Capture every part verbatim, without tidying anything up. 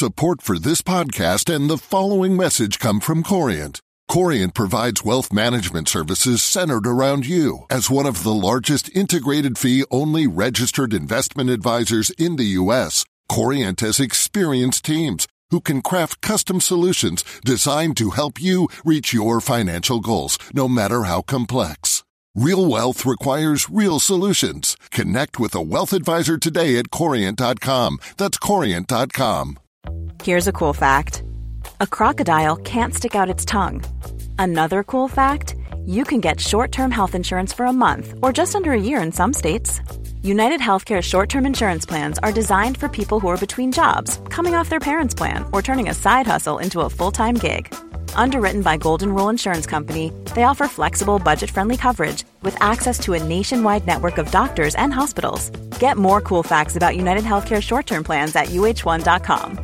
Support for this podcast and the following message come from Corient. Corient provides wealth management services centered around you. As one of the largest integrated fee-only registered investment advisors in the U S, Corient has experienced teams who can craft custom solutions designed to help you reach your financial goals, no matter how complex. Real wealth requires real solutions. Connect with a wealth advisor today at corient dot com. That's corient dot com. Here's a cool fact. A crocodile can't stick out its tongue. Another cool fact, you can get short-term health insurance for a month or just under a year in some states. United Healthcare short-term insurance plans are designed for people who are between jobs, coming off their parents' plan, or turning a side hustle into a full-time gig. Underwritten by Golden Rule Insurance Company, they offer flexible, budget-friendly coverage with access to a nationwide network of doctors and hospitals. Get more cool facts about United Healthcare short-term plans at U H one dot com.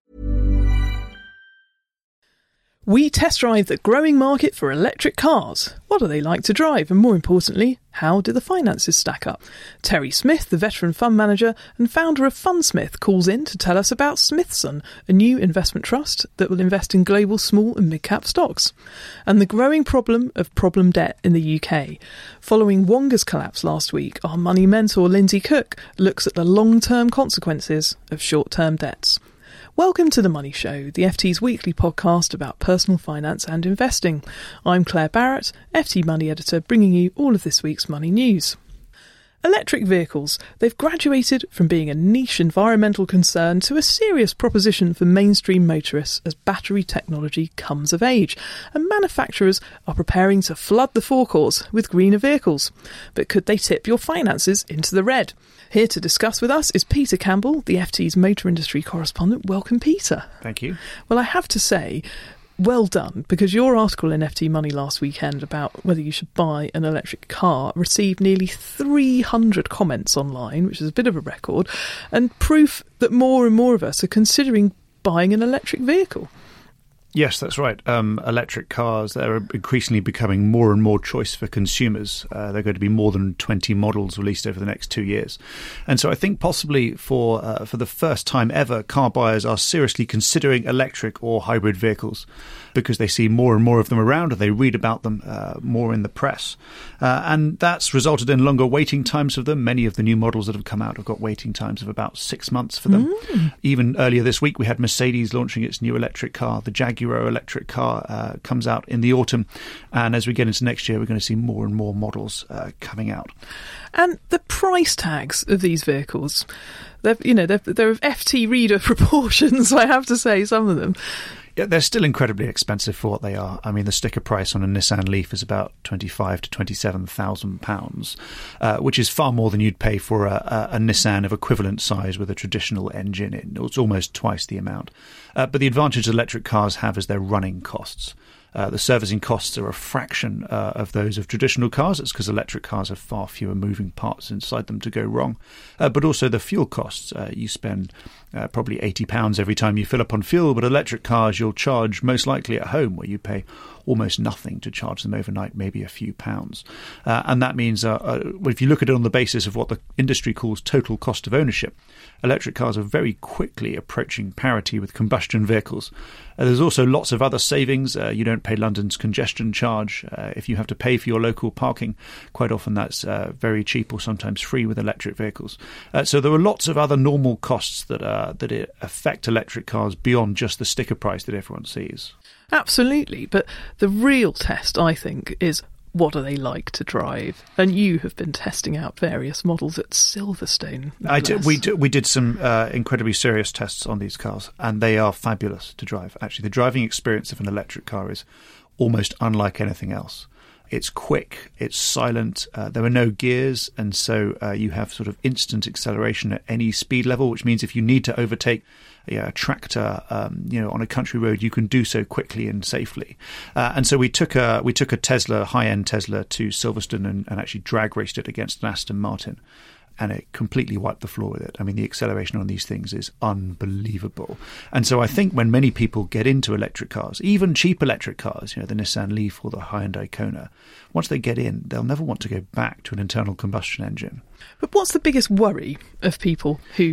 We test drive the growing market for electric cars. What do they like to drive? And more importantly, how do the finances stack up? Terry Smith, the veteran fund manager and founder of Fundsmith, calls in to tell us about Smithson, a new investment trust that will invest in global small and mid-cap stocks, and the growing problem of problem debt in the U K. Following Wonga's collapse last week, our money mentor Lindsay Cook looks at the long-term consequences of short-term debts. Welcome to The Money Show, the F T's weekly podcast about personal finance and investing. I'm Claire Barrett, F T Money Editor, bringing you all of this week's money news. Electric vehicles. They've graduated from being a niche environmental concern to a serious proposition for mainstream motorists as battery technology comes of age, and manufacturers are preparing to flood the forecourts with greener vehicles. But could they tip your finances into the red? Here to discuss with us is Peter Campbell, the F T's motor industry correspondent. Welcome, Peter. Thank you. Well, I have to say, well done, because your article in F T Money last weekend about whether you should buy an electric car received nearly three hundred comments online, which is a bit of a record, and proof that more and more of us are considering buying an electric vehicle. Yes, that's right. Um, electric cars, they're increasingly becoming more and more choice for consumers. Uh, there are going to be more than twenty models released over the next two years. And so I think possibly for uh, for the first time ever, car buyers are seriously considering electric or hybrid vehicles because they see more and more of them around, or they read about them uh, more in the press. Uh, and that's resulted in longer waiting times for them. Many of the new models that have come out have got waiting times of about six months for them. Mm. Even earlier this week, we had Mercedes launching its new electric car. The Jaguar electric car uh, comes out in the autumn. And as we get into next year, we're going to see more and more models uh, coming out. And the price tags of these vehicles, they're, you know, they're, they're of F T reader proportions, I have to say, some of them. Yeah, they're still incredibly expensive for what they are. I mean, the sticker price on a Nissan Leaf is about twenty-five to twenty-seven thousand pounds, uh, which is far more than you'd pay for a, a, a Nissan of equivalent size with a traditional engine in. It's almost twice the amount. Uh, but the advantage electric cars have is their running costs. Uh, the servicing costs are a fraction uh, of those of traditional cars. It's because electric cars have far fewer moving parts inside them to go wrong. Uh, but also the fuel costs. Uh, you spend uh, probably eighty pounds every time you fill up on fuel, but electric cars you'll charge most likely at home, where you pay almost nothing to charge them overnight, maybe a few pounds. Uh, and that means uh, uh, if you look at it on the basis of what the industry calls total cost of ownership, electric cars are very quickly approaching parity with combustion vehicles. Uh, there's also lots of other savings. Uh, you don't pay London's congestion charge. Uh, if you have to pay for your local parking, quite often that's uh, very cheap or sometimes free with electric vehicles. Uh, so there are lots of other normal costs that uh, that affect electric cars beyond just the sticker price that everyone sees. Absolutely, but the real test, I think, is what do they like to drive? And you have been testing out various models at Silverstone. I did, we, did, we did some uh, incredibly serious tests on these cars, and they are fabulous to drive. Actually, the driving experience of an electric car is almost unlike anything else. It's quick, it's silent, uh, there are no gears, and so uh, you have sort of instant acceleration at any speed level, which means if you need to overtake yeah, a tractor, um, you know, on a country road, you can do so quickly and safely. Uh, and so we took a we took a Tesla, high-end Tesla, to Silverstone and, and actually drag raced it against an Aston Martin. And it completely wiped the floor with it. I mean, the acceleration on these things is unbelievable. And so I think when many people get into electric cars, even cheap electric cars, you know, the Nissan Leaf or the Hyundai Kona, once they get in, they'll never want to go back to an internal combustion engine. But what's the biggest worry of people who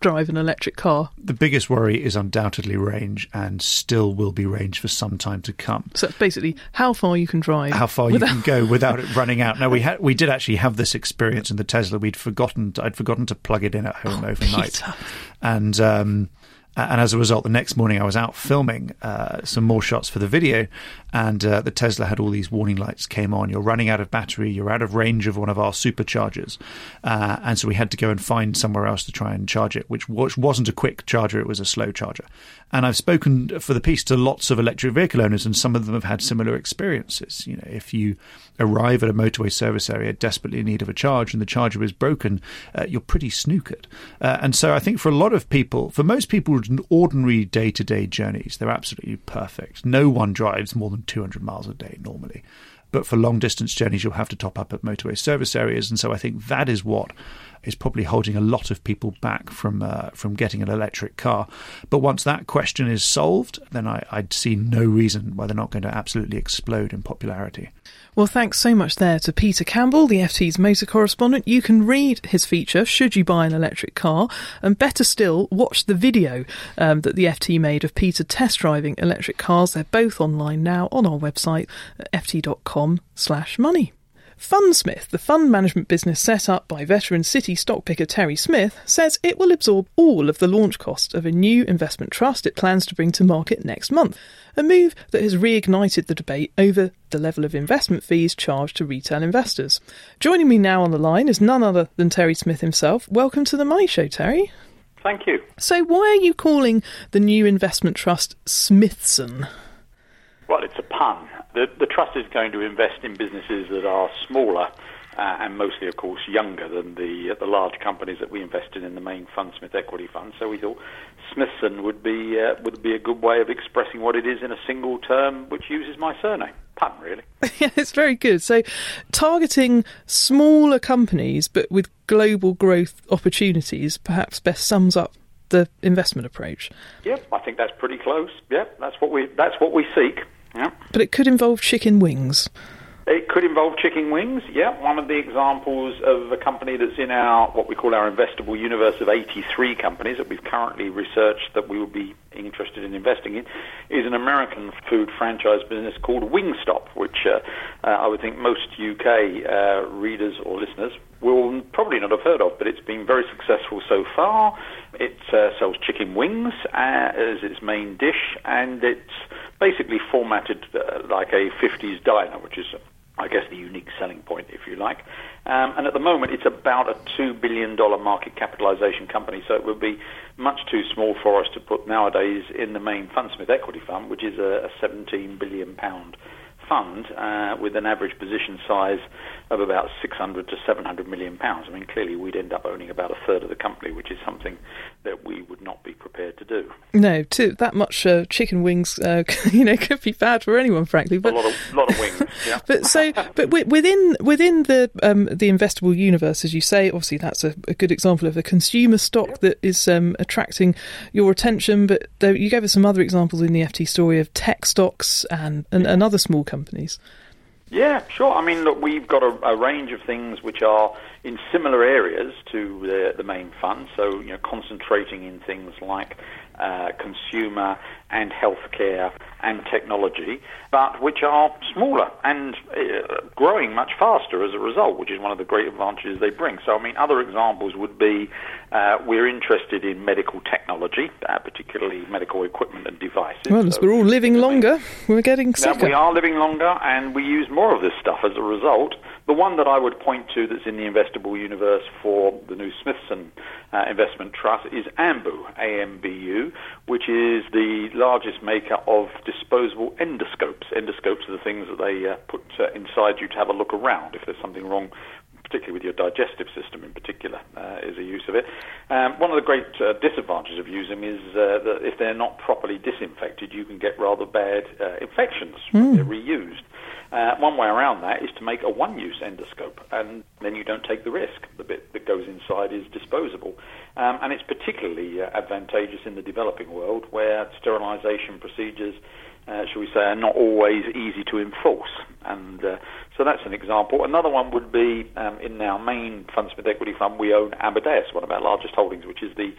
drive an electric car? The biggest worry is undoubtedly range, and still will be range for some time to come. So it's basically how far you can drive. How far without... you can go without it running out. Now, we had we did actually have this experience in the Tesla. We'd forgotten I'd forgotten to plug it in at home oh, overnight, Peter. and. Um, And as a result, the next morning I was out filming uh, some more shots for the video, and uh, the Tesla had all these warning lights came on. You're running out of battery. You're out of range of one of our superchargers. Uh, and so we had to go and find somewhere else to try and charge it, which, which wasn't a quick charger. It was a slow charger. And I've spoken for the piece to lots of electric vehicle owners, and some of them have had similar experiences. You know, if you arrive at a motorway service area desperately in need of a charge and the charger is broken, uh, you're pretty snookered. Uh, and so I think for a lot of people, for most people in ordinary day-to-day journeys, they're absolutely perfect. No one drives more than two hundred miles a day normally. But for long-distance journeys, you'll have to top up at motorway service areas. And so I think that is what is probably holding a lot of people back from uh, from getting an electric car. But once that question is solved, then I, I'd see no reason why they're not going to absolutely explode in popularity. Well, thanks so much there to Peter Campbell, the F T's motor correspondent. You can read his feature, Should You Buy an Electric Car? And better still, watch the video um, that the F T made of Peter test driving electric cars. They're both online now on our website at f t dot com slash money. Fundsmith, the fund management business set up by veteran City stock picker Terry Smith, says it will absorb all of the launch cost of a new investment trust it plans to bring to market next month, a move that has reignited the debate over the level of investment fees charged to retail investors. Joining me now on the line is none other than Terry Smith himself. Welcome to the Money Show, Terry. Thank you. So why are you calling the new investment trust Smithson? Well, it's a pun. The, the trust is going to invest in businesses that are smaller uh, and mostly, of course, younger than the uh, the large companies that we invested in the main Fundsmith Equity Fund. So we thought Smithson would be uh, would be a good way of expressing what it is in a single term, which uses my surname. Pun, really. Yeah, it's very good. So targeting smaller companies but with global growth opportunities perhaps best sums up the investment approach. Yep, I think that's pretty close. Yep, that's what we that's what we seek. Yeah. But it could involve chicken wings. It could involve chicken wings, yeah. One of the examples of a company that's in our, what we call our investable universe of eighty-three companies that we've currently researched that we would be interested in investing in, is an American food franchise business called Wingstop, which uh, uh, I would think most U K uh, readers or listeners will probably not have heard of, but it's been very successful so far. It uh, sells chicken wings uh, as its main dish, and it's basically formatted uh, like a fifties diner, which is, I guess, the unique selling point, if you like. Um, and at the moment, it's about a two billion dollars market capitalization company, so it would be much too small for us to put nowadays in the main Fundsmith Equity Fund, which is a, a seventeen billion pounds fund uh, with an average position size of about six hundred to seven hundred million pounds. I mean, clearly we'd end up owning about a third of the company, which is something that we would not be prepared to do. No, too, that much uh, chicken wings, uh, you know, could be bad for anyone, frankly. But a lot of, lot of wings. Yeah. But so, but within within the um, the investable universe, as you say, obviously that's a, a good example of a consumer stock yep. that is um, attracting your attention. But there, you gave us some other examples in the F T story of tech stocks and and, and other small companies. Yeah, sure. I mean, look, we've got a, a range of things which are in similar areas to the, the main fund. So, you know, concentrating in things like uh, consumer and healthcare and technology, but which are smaller and uh, growing much faster as a result, which is one of the great advantages they bring. So, I mean, other examples would be uh, we're interested in medical technology, uh, particularly medical equipment and devices. Well, as so we're all living longer, we're getting sicker. We are living longer, and we use more of this stuff as a result. The one that I would point to that's in the investable universe for the new Smithson uh, Investment Trust is Ambu, A M B U, which is the largest maker of disposable endoscopes. Endoscopes are the things that they uh, put uh, inside you to have a look around if there's something wrong, particularly with your digestive system in particular, uh, is a use of it. Um, one of the great uh, disadvantages of using them is uh, that if they're not properly disinfected, you can get rather bad uh, infections mm. when they're reused. Uh, one way around that is to make a one-use endoscope, and then you don't take the risk. The bit that goes inside is disposable. Um, and it's particularly uh, advantageous in the developing world where sterilisation procedures, uh, shall we say, are not always easy to enforce. And uh, so that's an example. Another one would be um, in our main Fundsmith Equity Fund, we own Amadeus, one of our largest holdings, which is the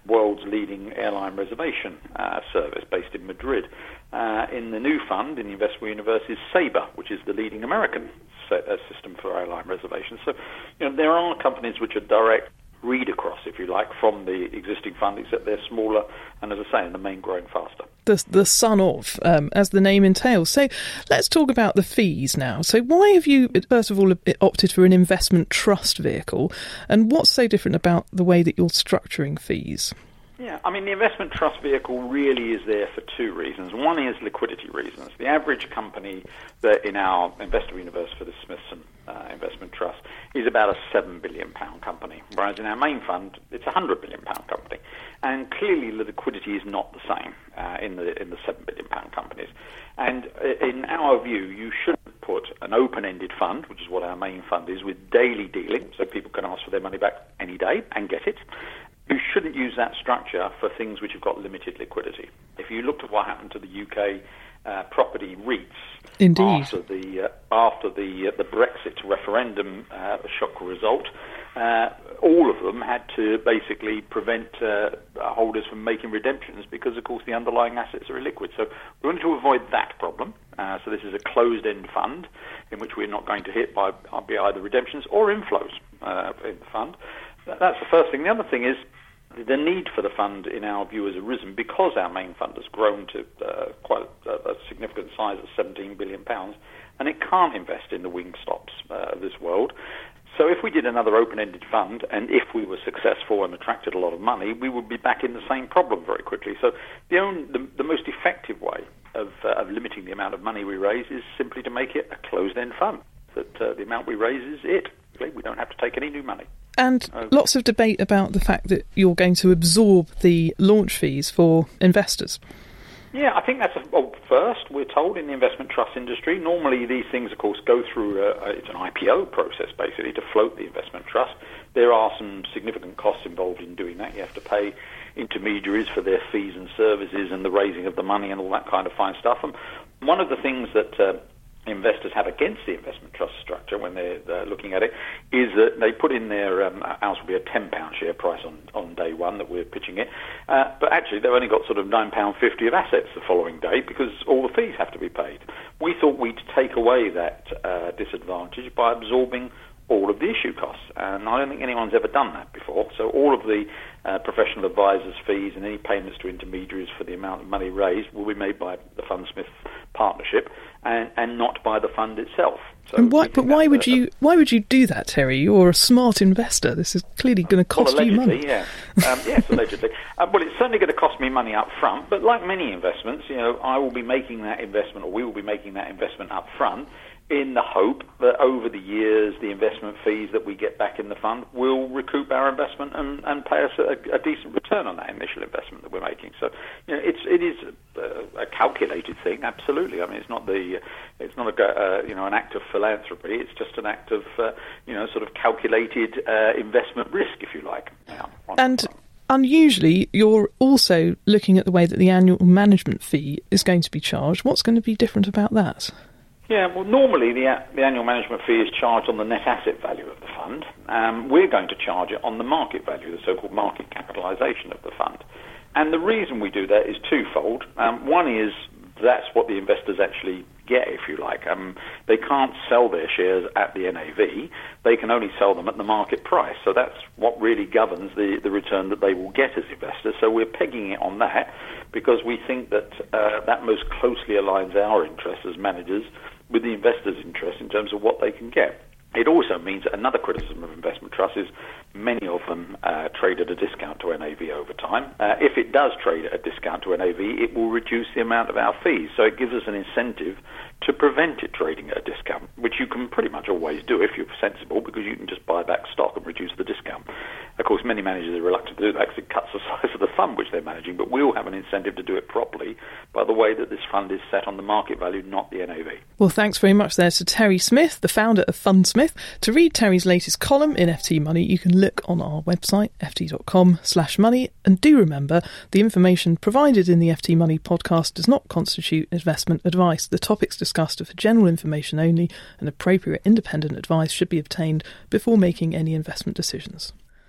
world's leading airline reservation uh, service based in Madrid. Uh, in the new fund, in the Investable Universe, is Sabre, which is the leading American set, uh, system for airline reservations. So, you know, there are companies which are direct read across, if you like, from the existing fund, except they're smaller and, as I say, in the main growing faster. The, the son of, um, as the name entails. So let's talk about the fees now. So why have you, first of all, opted for an investment trust vehicle, and what's so different about the way that you're structuring fees? Yeah, I mean, the investment trust vehicle really is there for two reasons. One is liquidity reasons. The average company that in our Investable Universe for the Smithson uh, Investment Trust is about a seven billion pound company, whereas in our main fund, it's a one hundred billion pound company. And clearly the liquidity is not the same uh, in the in the seven billion pound companies. And in our view, you should put an open-ended fund, which is what our main fund is, with daily dealing, so people can ask for their money back any day and get it. You shouldn't use that structure for things which have got limited liquidity. If you looked at what happened to the U K uh, property REITs Indeed. after the uh, after the uh, the Brexit referendum uh, shock result, uh, all of them had to basically prevent uh, holders from making redemptions because, of course, the underlying assets are illiquid. So we wanted to avoid that problem. Uh, so this is a closed-end fund in which we're not going to hit by, by either redemptions or inflows uh, in the fund. That's the first thing. The other thing is the need for the fund, in our view, has arisen because our main fund has grown to uh, quite a, a significant size of seventeen billion pounds, and it can't invest in the wing stops uh, of this world. So if we did another open-ended fund, and if we were successful and attracted a lot of money, we would be back in the same problem very quickly. So the, only, the, the most effective way of, uh, of limiting the amount of money we raise is simply to make it a closed-end fund, that uh, the amount we raise is it. We don't have to take any new money. And okay. Lots of debate about the fact that you're going to absorb the launch fees for investors. Yeah, I think that's a well, first, we're told in the investment trust industry, normally these things, of course, go through a, a, it's an I P O process, basically, to float the investment trust. There are some significant costs involved in doing that. You have to pay intermediaries for their fees and services and the raising of the money and all that kind of fine stuff. And one of the things that uh, investors have against the investment trust structure when they're uh, looking at it is that they put in their, um, ours will be a ten pound share price on, on day one that we're pitching it, uh, but actually they've only got sort of nine pounds fifty of assets the following day because all the fees have to be paid. We thought we'd take away that uh, disadvantage by absorbing all of the issue costs, and I don't think anyone's ever done that before. So all of the uh, professional advisors' fees and any payments to intermediaries for the amount of money raised will be made by the Fundsmith partnership and, and not by the fund itself. So and why, but why would a, you why would you do that, Terry? You're a smart investor. This is clearly going to cost well, you money. Yeah, um, yes, allegedly. Uh, well, it's certainly going to cost me money up front. But like many investments, you know, I will be making that investment, or we will be making that investment up front, in the hope that over the years the investment fees that we get back in the fund will recoup our investment and, and pay us a, a decent return on that initial investment that we're making. So, you know, it's it is a, a calculated thing, absolutely. I mean, it's not the it's not a uh, you know an act of philanthropy. It's just an act of uh, you know sort of calculated uh, investment risk, if you like. Yeah, and. Unusually, you're also looking at the way that the annual management fee is going to be charged. What's going to be different about that? Yeah, well, normally the, the annual management fee is charged on the net asset value of the fund. Um, we're going to charge it on the market value, the so-called market capitalisation of the fund. And the reason we do that is twofold. Um, one is that's what the investors actually get, if you like. Um, they can't sell their shares at the N A V. They can only sell them at the market price. So that's what really governs the, the return that they will get as investors. So we're pegging it on that because we think that uh, that most closely aligns our interests as managers with the investors' interest in terms of what they can get. It also means that another criticism of investment trusts is many of them uh, trade at a discount to N A V over time. Uh, if it does trade at a discount to N A V, it will reduce the amount of our fees. So it gives us an incentive to prevent it trading at a discount, which you can pretty much always do if you're sensible, because you can just buy back stock and reduce the discount. Of course, many managers are reluctant to do that because it cuts the size of the fund which they're managing, but we'll have an incentive to do it properly by the way that this fund is set on the market value, not the N A V. Well, thanks very much there to Terry Smith, the founder of Fundsmith. To read Terry's latest column in F T Money, you can look on our website, ft.com slash money, and do remember the information provided in the F T Money podcast does not constitute investment advice. The topics discussed are for general information only, and appropriate independent advice should be obtained before making any investment decisions.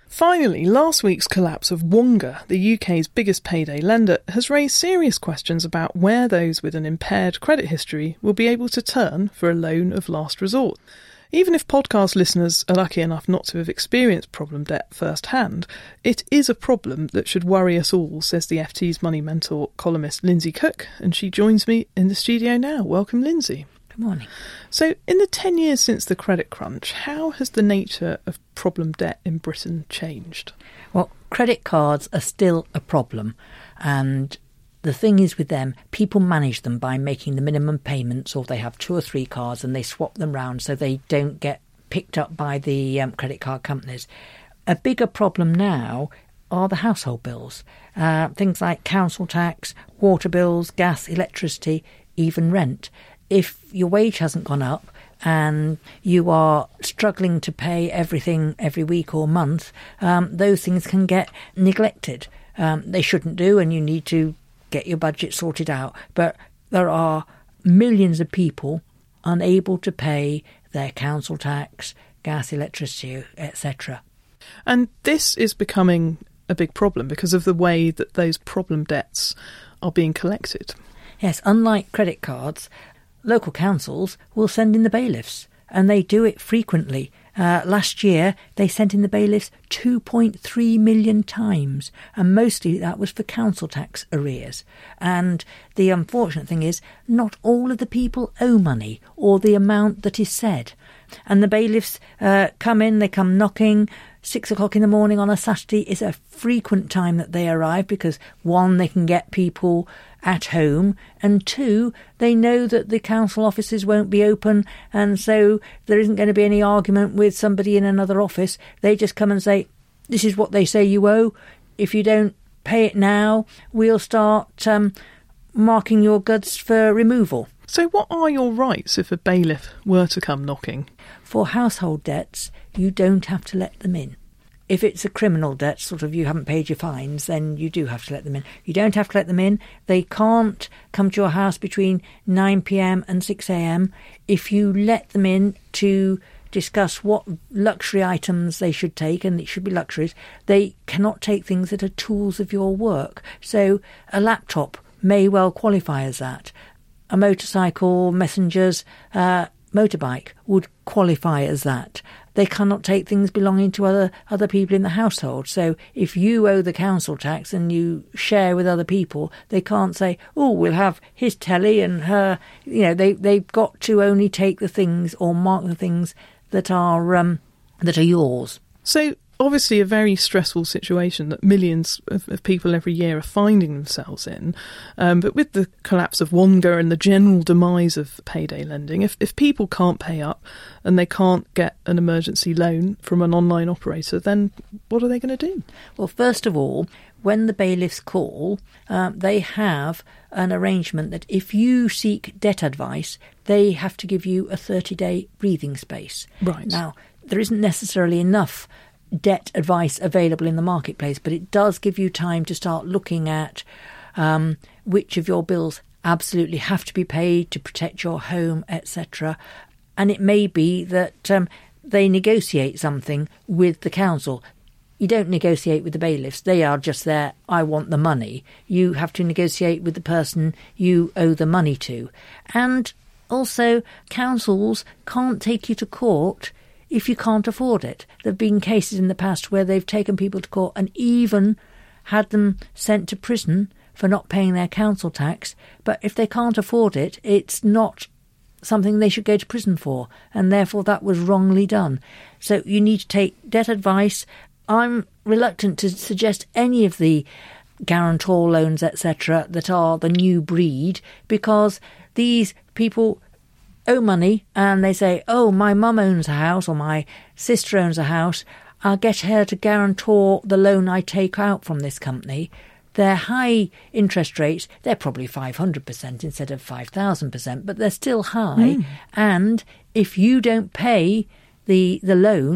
Finally, last week's collapse of Wonga, the U K's biggest payday lender, has raised serious questions about where those with an impaired credit history will be able to turn for a loan of last resort. Even if podcast listeners are lucky enough not to have experienced problem debt firsthand, it is a problem that should worry us all, says the F T's Money Mentor columnist Lindsay Cook, and she joins me in the studio now. Welcome, Lindsay. Good morning. So, in the ten years since the credit crunch, how has the nature of problem debt in Britain changed? Well, credit cards are still a problem, and the thing is with them, people manage them by making the minimum payments, or they have two or three cards and they swap them round so they don't get picked up by the um, credit card companies. A bigger problem now are the household bills, uh, things like council tax, water bills, gas, electricity, even rent. If your wage hasn't gone up and you are struggling to pay everything every week or month, um, those things can get neglected. Um, they shouldn't do, and you need to get your budget sorted out. But there are millions of people unable to pay their council tax, gas, electricity, et cetera. And this is becoming a big problem because of the way that those problem debts are being collected. Yes, unlike credit cards, local councils will send in the bailiffs, and they do it frequently. Uh, last year, they sent in the bailiffs two point three million times, and mostly that was for council tax arrears. And the unfortunate thing is, not all of the people owe money, or the amount that is said. And the bailiffs uh, come in, they come knocking. Six o'clock in the morning on a Saturday is a frequent time that they arrive because, one, they can get people at home, and two, they know that the council offices won't be open, and so there isn't going to be any argument with somebody in another office. They just come and say, this is what they say you owe. If you don't pay it now, we'll start um, marking your goods for removal. So what are your rights if a bailiff were to come knocking? For household debts, you don't have to let them in. If it's a criminal debt, sort of you haven't paid your fines, then you do have to let them in. You don't have to let them in. They can't come to your house between nine p.m. and six a.m. If you let them in to discuss what luxury items they should take, and it should be luxuries, they cannot take things that are tools of your work. So a laptop may well qualify as that. A motorcycle, messengers, uh, motorbike would qualify as that. They cannot take things belonging to other other people in the household. So if you owe the council tax and you share with other people, they can't say, oh, we'll have his telly and her. You know, they, they've got to only take the things or mark the things that are um, that are yours. So obviously a very stressful situation that millions of, of people every year are finding themselves in. Um, but with the collapse of Wonga and the general demise of payday lending, if, if people can't pay up and they can't get an emergency loan from an online operator, then what are they going to do? Well, first of all, when the bailiffs call, um, they have an arrangement that if you seek debt advice, they have to give you a thirty-day breathing space. Right. Now, there isn't necessarily enough debt advice available in the marketplace, but it does give you time to start looking at um, which of your bills absolutely have to be paid to protect your home, et cetera. And it may be that um, they negotiate something with the council. You don't negotiate with the bailiffs. They are just there, I want the money. You have to negotiate with the person you owe the money to. And also, councils can't take you to court if you can't afford it. There have been cases in the past where they've taken people to court and even had them sent to prison for not paying their council tax. But if they can't afford it, it's not something they should go to prison for, and therefore that was wrongly done. So you need to take debt advice. I'm reluctant to suggest any of the guarantor loans, et cetera, that are the new breed, because these people owe money and they say, oh, my mum owns a house or my sister owns a house, I'll get her to guarantor the loan I take out from this company. They're high interest rates. They're probably five hundred percent instead of five thousand percent, but they're still high. Mm. And if you don't pay the the loan,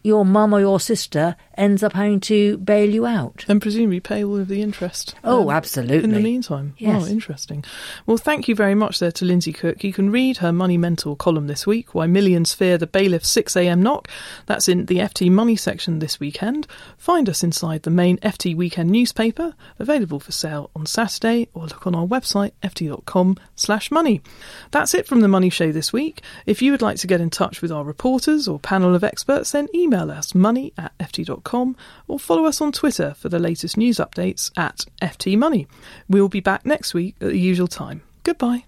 your mum or your sister ends up having to bail you out. And presumably pay all of the interest. Oh, um, absolutely. In the meantime. Yes. Oh, interesting. Well, thank you very much there to Lindsay Cook. You can read her Money Mentor column this week, Why Millions Fear the Bailiff's six a.m. knock. That's in the F T Money section this weekend. Find us inside the main F T Weekend newspaper, available for sale on Saturday, or look on our website, ft.com slash money. That's it from The Money Show this week. If you would like to get in touch with our reporters or panel of experts, then email us money at f t dot com or follow us on Twitter for the latest news updates at F T Money. We'll be back next week at the usual time. Goodbye.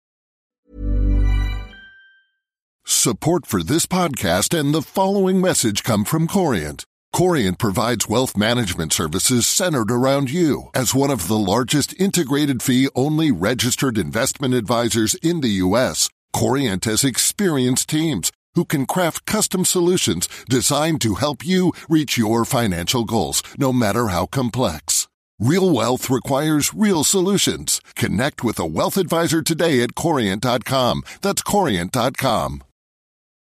Support for this podcast and the following message come from Corient. Corient provides wealth management services centered around you. As one of the largest integrated fee-only registered investment advisors in the U S, Corient has experienced teams who can craft custom solutions designed to help you reach your financial goals, no matter how complex. Real wealth requires real solutions. Connect with a wealth advisor today at corient dot com. That's corient dot com.